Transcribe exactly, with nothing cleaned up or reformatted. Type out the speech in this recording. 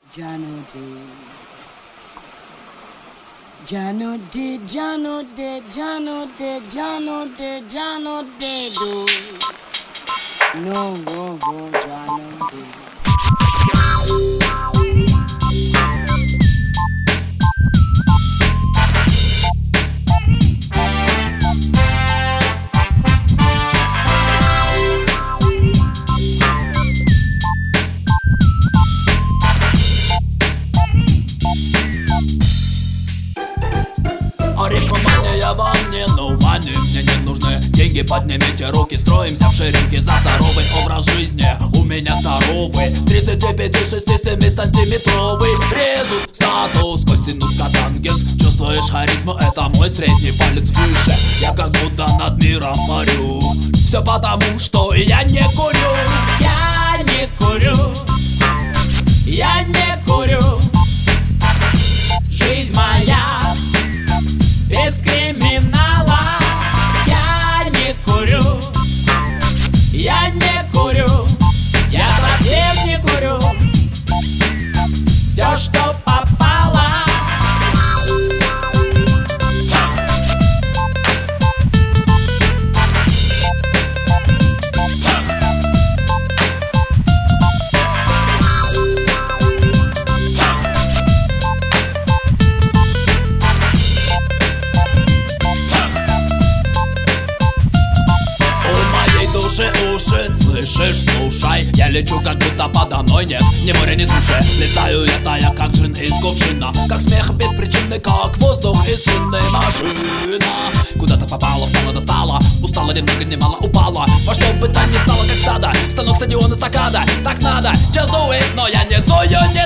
Jano de Jano de Jano de Jano de Jano de Jano de do No go go Jano de Орехомания вам не нумани, мне не нужны деньги, поднимите руки, строимся в шеренге за здоровый образ жизни. У меня здоровый тридцать пять шесть семь сантиметровый резус, статус, косинус, катангенс. Чувствуешь харизму, это мой средний палец выше. Я как будто над миром парю. Все потому, что я не курю. Я не курю. Я не курю. Жизнь моя без криминала. Я не курю. Я не курю. Я совсем не курю. Все, что попало. Уши, слышишь, слушай. Я лечу, как будто подо мной нет ни моря, ни суши. Летаю, летая, как джин из кувшина. Как смех без причины, как воздух из шинной машина. Куда-то попала, встала, достала. Устала, немного, немало упала. Во что бы то ни стало, как стадо. Станок, стадион, эстакада. Так надо, just do it. Но я не дую, не